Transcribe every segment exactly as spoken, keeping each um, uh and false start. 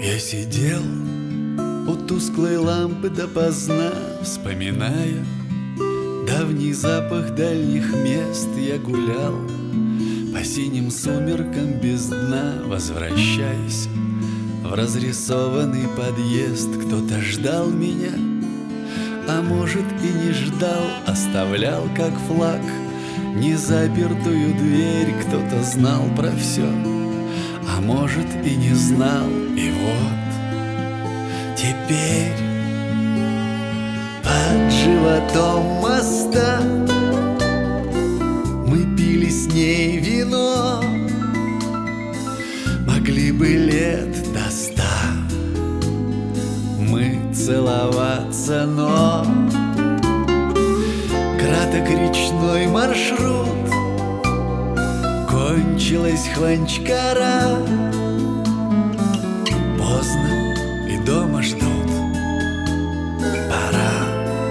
Я сидел у тусклой лампы допоздна, вспоминая давний запах дальних мест. Я гулял по синим сумеркам без дна, возвращаясь в разрисованный подъезд. Кто-то ждал меня, а может и не ждал, оставлял как флаг незапертую дверь. Кто-то знал про все, а может и не знал. И вот теперь под животом моста мы пили с ней вино. Могли бы лет до ста мы целоваться, но краток речной маршрут, кончилась Хванчкара. Поздно и дома ждут, пора.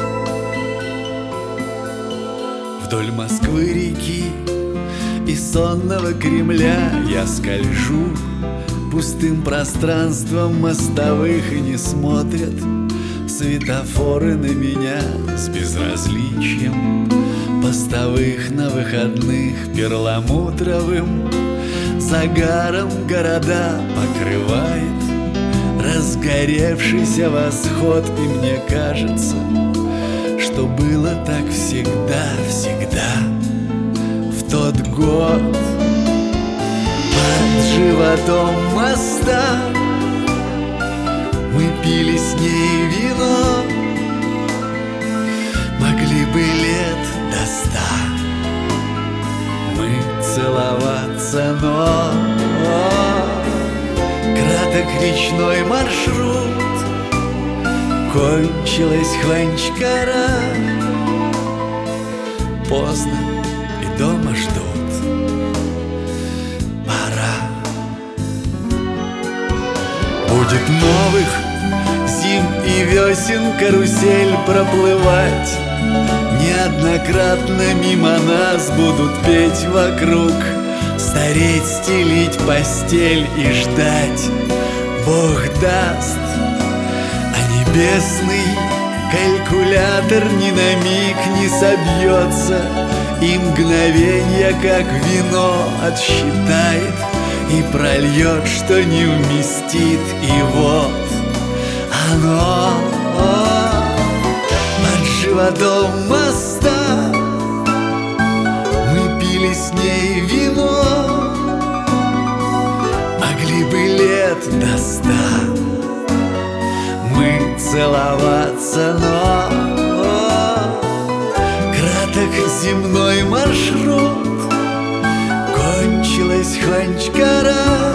Вдоль Москвы реки и сонного Кремля я скольжу пустым пространством мостовых, и не смотрят светофоры на меня с безразличием постовых. На выходных перламутровым загаром города покрывает разгоревшийся восход. И мне кажется, что было так всегда, всегда в тот год. Под животом моста мы пили с ней вино. Могли бы лет до ста мы целоваться, но краток речной маршрут, кончилась Хванчкара. Поздно и дома ждут, пора. Будет новых зим и весен карусель проплывать, неоднократно мимо нас будут петь вокруг, стареть, стелить постель и ждать Бог даст. А небесный калькулятор ни на миг не собьется, и мгновенье, как вино, отсчитает и прольет, что не вместит. И вот оно под животом моста мы пили с ней вино. Могли бы лет до ста мы целоваться, но краток земной маршрут, кончилась Хванчкара.